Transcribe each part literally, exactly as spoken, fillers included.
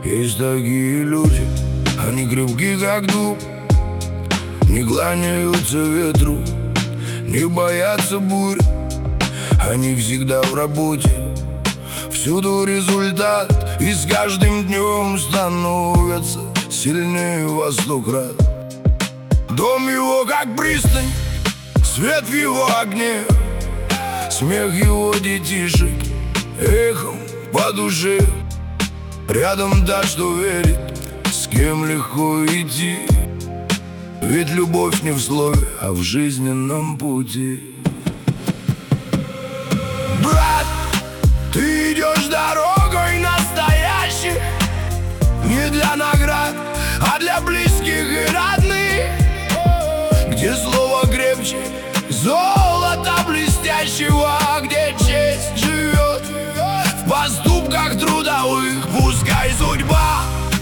Есть такие люди, они крепки как дуб, не кланяются ветру, не боятся бурь. Они всегда в работе, всюду результат, и с каждым днем становятся сильнее во сто крат. Дом его как пристань, свет в его огне, смех его детишек эхом по душе. Рядом та, что верит, с кем легко идти, ведь любовь не в слове, а в жизненном пути. Брат, ты идешь дорогой настоящей, не для наград, а для близких и родных, где слово крепче золота блестящего, где честь живет в поступках трудовых. Пускай судьба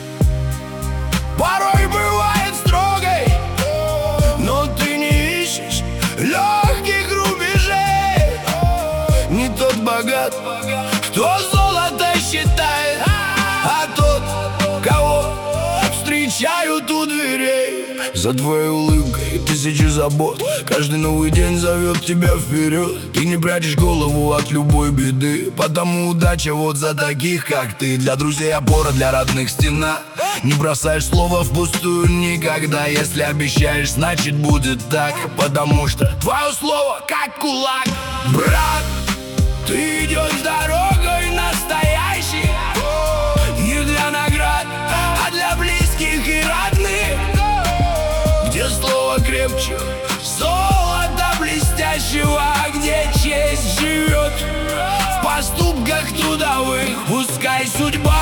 порой бывает строгой, но ты не ищешь легких рубежей. Не тот богат, кто золото считает, а тот, кого встречают у дверей. За твоей улыбкой тысячи забот, каждый новый день зовет тебя вперед. Ты не прячешь голову от любой беды, потому удача вот за таких, как ты. Для друзей опора, для родных стена. Не бросаешь слово впустую никогда. Если обещаешь, значит будет так, потому что твое слово как кулак. Брат, ты идешь дорогой настоящей, не для наград, а для близких и родных, где слово крепче золота блестящего, где честь живет в поступках трудовых. Пускай судьба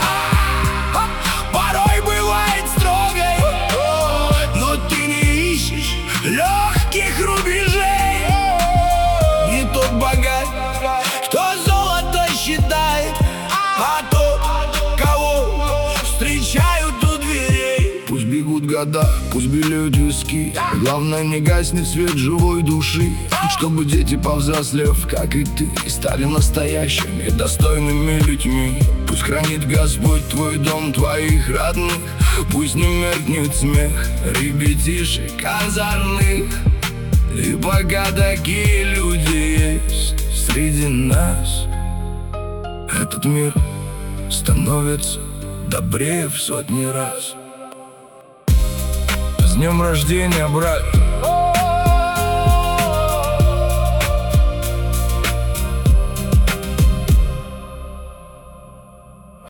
порой бывает строгой, но ты не ищешь легких рубежей. Не тот богат, кто золото считает, а тот, кого встречают у дверей. Пусть бегут года, пусть белеют виски, главное не гаснет свет живой души, чтобы дети, повзрослев, как и ты, стали настоящими достойными людьми. Пусть хранит Господь твой дом, твоих родных, пусть не меркнет смех ребятишек озорных. И пока такие люди есть среди нас, этот мир становится добрее в сотни раз. С днем рождения, брат!